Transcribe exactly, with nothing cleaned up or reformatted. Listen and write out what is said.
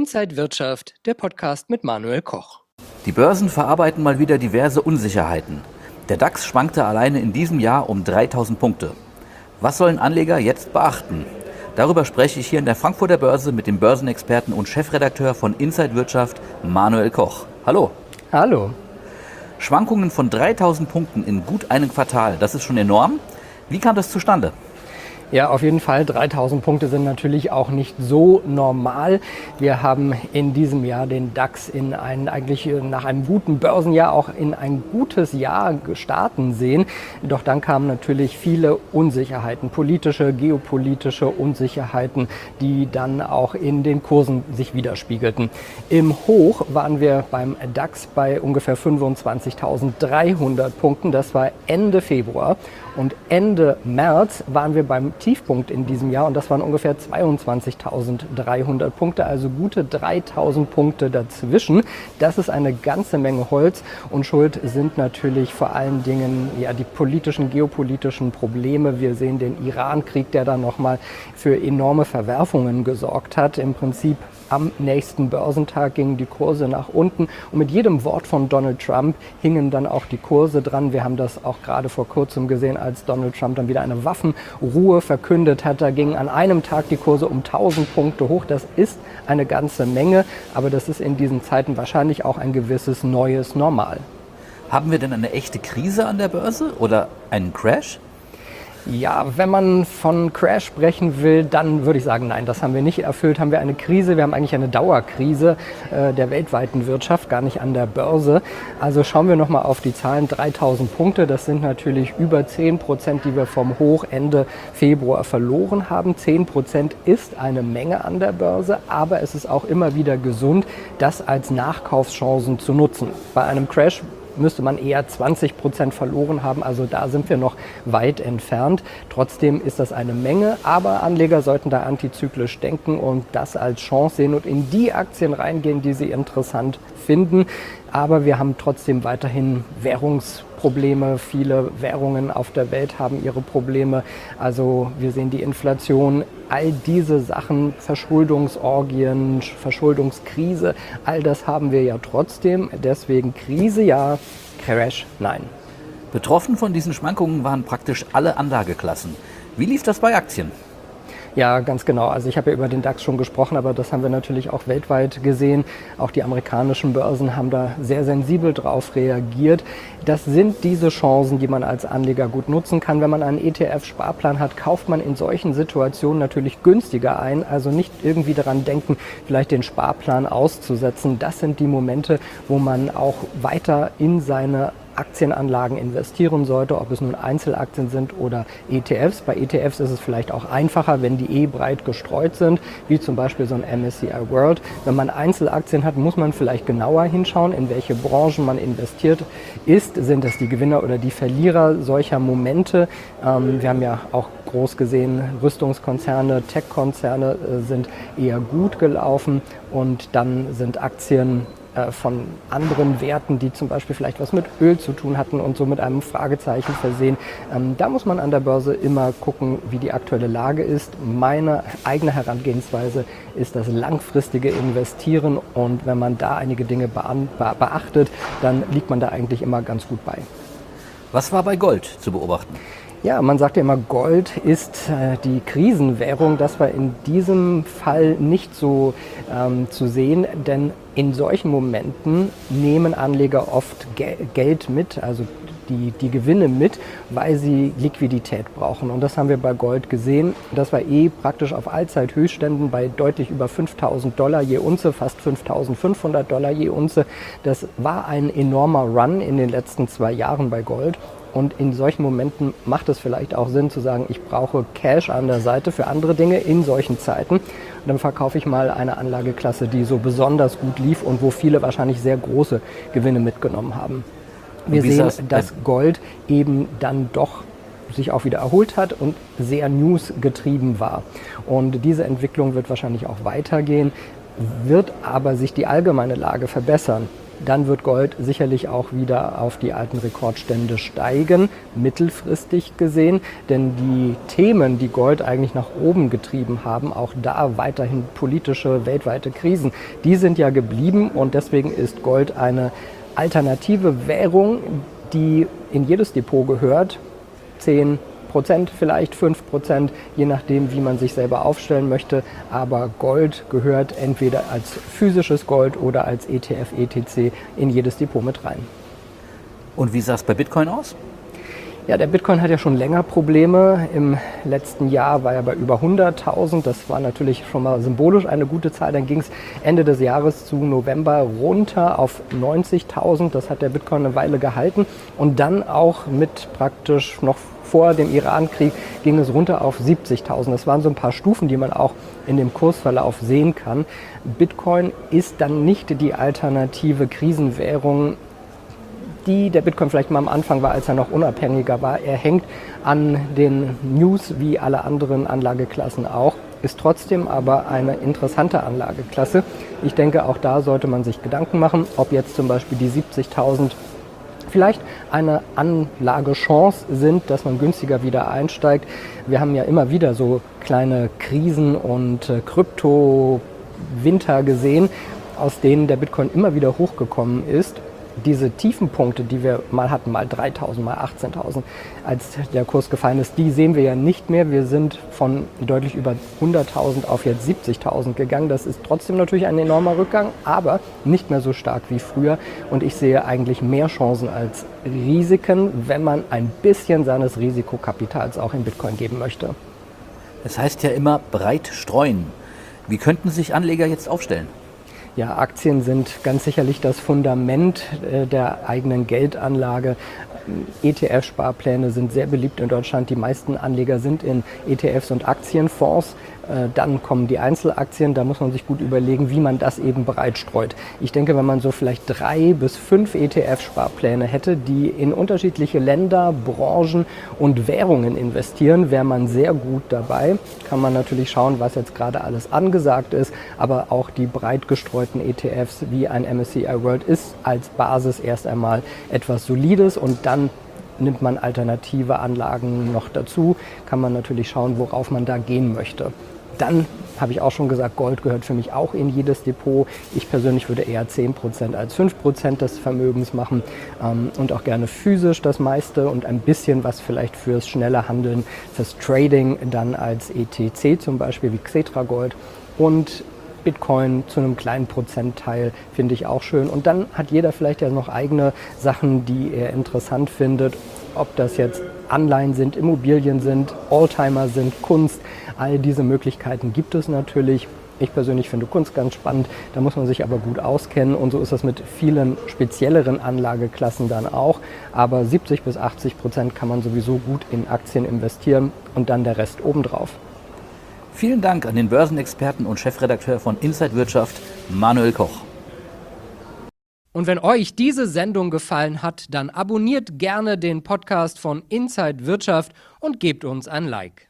Inside Wirtschaft, der Podcast mit Manuel Koch. Die Börsen verarbeiten mal wieder diverse Unsicherheiten. Der DAX schwankte alleine in diesem Jahr um dreitausend Punkte. Was sollen Anleger jetzt beachten? Darüber spreche ich hier in der Frankfurter Börse mit dem Börsenexperten und Chefredakteur von Inside Wirtschaft, Manuel Koch. Hallo. Hallo. Schwankungen von dreitausend Punkten in gut einem Quartal, das ist schon enorm. Wie kam das zustande? Ja, auf jeden Fall. dreitausend Punkte sind natürlich auch nicht so normal. Wir haben in diesem Jahr den DAX in ein, eigentlich nach einem guten Börsenjahr auch in ein gutes Jahr starten sehen. Doch dann kamen natürlich viele Unsicherheiten, politische, geopolitische Unsicherheiten, die dann auch in den Kursen sich widerspiegelten. Im Hoch waren wir beim DAX bei ungefähr fünfundzwanzigtausenddreihundert Punkten. Das war Ende Februar. Und Ende März waren wir beim Tiefpunkt in diesem Jahr und das waren ungefähr zweiundzwanzigtausenddreihundert Punkte, also gute dreitausend Punkte dazwischen. Das ist eine ganze Menge Holz und schuld sind natürlich vor allen Dingen ja, die politischen, geopolitischen Probleme. Wir sehen den Iran-Krieg, der dann nochmal für enorme Verwerfungen gesorgt hat. Im Prinzip am nächsten Börsentag gingen die Kurse nach unten und mit jedem Wort von Donald Trump hingen dann auch die Kurse dran. Wir haben das auch gerade vor kurzem gesehen, als Donald Trump dann wieder eine Waffenruhe verkündet hat. Da gingen an einem Tag die Kurse um tausend Punkte hoch. Das ist eine ganze Menge, aber das ist in diesen Zeiten wahrscheinlich auch ein gewisses neues Normal. Haben wir denn eine echte Krise an der Börse oder einen Crash? Ja, wenn man von Crash sprechen will, dann würde ich sagen, nein, das haben wir nicht erfüllt. Haben wir eine Krise, wir haben eigentlich eine Dauerkrise äh, der weltweiten Wirtschaft, gar nicht an der Börse. Also schauen wir nochmal auf die Zahlen, dreitausend Punkte, das sind natürlich über zehn Prozent, die wir vom Hoch Ende Februar verloren haben. zehn Prozent ist eine Menge an der Börse, aber es ist auch immer wieder gesund, das als Nachkaufschancen zu nutzen. Bei einem Crash müsste man eher zwanzig Prozent verloren haben. Also da sind wir noch weit entfernt. Trotzdem ist das eine Menge, aber Anleger sollten da antizyklisch denken und das als Chance sehen und in die Aktien reingehen, die sie interessant finden. Aber wir haben trotzdem weiterhin Währungsprobleme. Viele Währungen auf der Welt haben ihre Probleme. Also wir sehen die Inflation, all diese Sachen, Verschuldungsorgien, Verschuldungskrise, all das haben wir ja trotzdem. Deswegen Krise ja, Crash nein. Betroffen von diesen Schwankungen waren praktisch alle Anlageklassen. Wie lief das bei Aktien? Ja, ganz genau. Also ich habe ja über den DAX schon gesprochen, aber das haben wir natürlich auch weltweit gesehen. Auch die amerikanischen Börsen haben da sehr sensibel drauf reagiert. Das sind diese Chancen, die man als Anleger gut nutzen kann. Wenn man einen E T F-Sparplan hat, kauft man in solchen Situationen natürlich günstiger ein. Also nicht irgendwie daran denken, vielleicht den Sparplan auszusetzen. Das sind die Momente, wo man auch weiter in seine Aktienanlagen investieren sollte, ob es nun Einzelaktien sind oder E T Fs. Bei E T Fs ist es vielleicht auch einfacher, wenn die eh breit gestreut sind, wie zum Beispiel so ein M S C I World. Wenn man Einzelaktien hat, muss man vielleicht genauer hinschauen, in welche Branchen man investiert ist. Sind es die Gewinner oder die Verlierer solcher Momente? Ähm, wir haben ja auch groß gesehen, Rüstungskonzerne, Tech-Konzerne äh, sind eher gut gelaufen und dann sind Aktien von anderen Werten, die zum Beispiel vielleicht was mit Öl zu tun hatten und so mit einem Fragezeichen versehen. Ähm, da muss man an der Börse immer gucken, wie die aktuelle Lage ist. Meine eigene Herangehensweise ist das langfristige Investieren und wenn man da einige Dinge beachtet, dann liegt man da eigentlich immer ganz gut bei. Was war bei Gold zu beobachten? Ja, man sagt ja immer, Gold ist äh, die Krisenwährung. Das war in diesem Fall nicht so ähm, zu sehen, denn in solchen Momenten nehmen Anleger oft Ge- Geld mit, also die, die Gewinne mit, weil sie Liquidität brauchen. Und das haben wir bei Gold gesehen. Das war eh praktisch auf Allzeithöchstständen bei deutlich über fünftausend Dollar je Unze, fast fünftausendfünfhundert Dollar je Unze. Das war ein enormer Run in den letzten zwei Jahren bei Gold. Und in solchen Momenten macht es vielleicht auch Sinn zu sagen, ich brauche Cash an der Seite für andere Dinge in solchen Zeiten. Und dann verkaufe ich mal eine Anlageklasse, die so besonders gut lief und wo viele wahrscheinlich sehr große Gewinne mitgenommen haben. Wir sehen, dass Gold eben dann doch sich auch wieder erholt hat und sehr newsgetrieben war. Und diese Entwicklung wird wahrscheinlich auch weitergehen, wird aber sich die allgemeine Lage verbessern. dann wird Gold sicherlich auch wieder auf die alten Rekordstände steigen, mittelfristig gesehen. Denn die Themen, die Gold eigentlich nach oben getrieben haben, auch da weiterhin politische, weltweite Krisen, die sind ja geblieben und deswegen ist Gold eine alternative Währung, die in jedes Depot gehört. zehn Prozent, vielleicht fünf Prozent, je nachdem, wie man sich selber aufstellen möchte. Aber Gold gehört entweder als physisches Gold oder als E T F, E T C in jedes Depot mit rein. Und wie sah es bei Bitcoin aus? Ja, der Bitcoin hat ja schon länger Probleme. Im letzten Jahr war er bei über hunderttausend. Das war natürlich schon mal symbolisch eine gute Zahl. Dann ging es Ende des Jahres zu November runter auf neunzigtausend. Das hat der Bitcoin eine Weile gehalten. Und dann auch mit praktisch noch vor dem Iran-Krieg ging es runter auf siebzigtausend. Das waren so ein paar Stufen, die man auch in dem Kursverlauf sehen kann. Bitcoin ist dann nicht die alternative Krisenwährung, die der Bitcoin vielleicht mal am Anfang war, als er noch unabhängiger war. Er hängt an den News wie alle anderen Anlageklassen auch, ist trotzdem aber eine interessante Anlageklasse. Ich denke, auch da sollte man sich Gedanken machen, ob jetzt zum Beispiel die siebzigtausend vielleicht eine Anlagechance sind, dass man günstiger wieder einsteigt. Wir haben ja immer wieder so kleine Krisen und äh, Krypto-Winter gesehen, aus denen der Bitcoin immer wieder hochgekommen ist. Diese Tiefenpunkte, die wir mal hatten, mal dreitausend, mal achtzehntausend, als der Kurs gefallen ist, die sehen wir ja nicht mehr. Wir sind von deutlich über hunderttausend auf jetzt siebzigtausend gegangen. Das ist trotzdem natürlich ein enormer Rückgang, aber nicht mehr so stark wie früher. Und ich sehe eigentlich mehr Chancen als Risiken, wenn man ein bisschen seines Risikokapitals auch in Bitcoin geben möchte. Es heißt ja immer breit streuen. Wie könnten sich Anleger jetzt aufstellen? Ja, Aktien sind ganz sicherlich das Fundament äh, der eigenen Geldanlage. E T F-Sparpläne sind sehr beliebt in Deutschland. Die meisten Anleger sind in E T Fs und Aktienfonds. Äh, dann kommen die Einzelaktien. Da muss man sich gut überlegen, wie man das eben breit streut. Ich denke, wenn man so vielleicht drei bis fünf E T F-Sparpläne hätte, die in unterschiedliche Länder, Branchen und Währungen investieren, wäre man sehr gut dabei. Kann man natürlich schauen, was jetzt gerade alles angesagt ist. Aber auch die breit gestreuten E T Fs wie ein M S C I World ist als Basis erst einmal etwas Solides und dann nimmt man alternative Anlagen noch dazu, kann man natürlich schauen, worauf man da gehen möchte. Dann habe ich auch schon gesagt, Gold gehört für mich auch in jedes Depot. Ich persönlich würde eher zehn Prozent als fünf Prozent des Vermögens machen ähm, und auch gerne physisch das meiste und ein bisschen was vielleicht fürs schnelle Handeln, fürs Trading dann als E T C zum Beispiel wie Xetra Gold und Bitcoin zu einem kleinen Prozentteil finde ich auch schön. Und dann hat jeder vielleicht ja noch eigene Sachen, die er interessant findet. Ob das jetzt Anleihen sind, Immobilien sind, Oldtimer sind, Kunst. All diese Möglichkeiten gibt es natürlich. Ich persönlich finde Kunst ganz spannend. Da muss man sich aber gut auskennen. Und so ist das mit vielen spezielleren Anlageklassen dann auch. Aber siebzig bis achtzig Prozent kann man sowieso gut in Aktien investieren und dann der Rest obendrauf. Vielen Dank an den Börsenexperten und Chefredakteur von Inside Wirtschaft, Manuel Koch. Und wenn euch diese Sendung gefallen hat, dann abonniert gerne den Podcast von Inside Wirtschaft und gebt uns ein Like.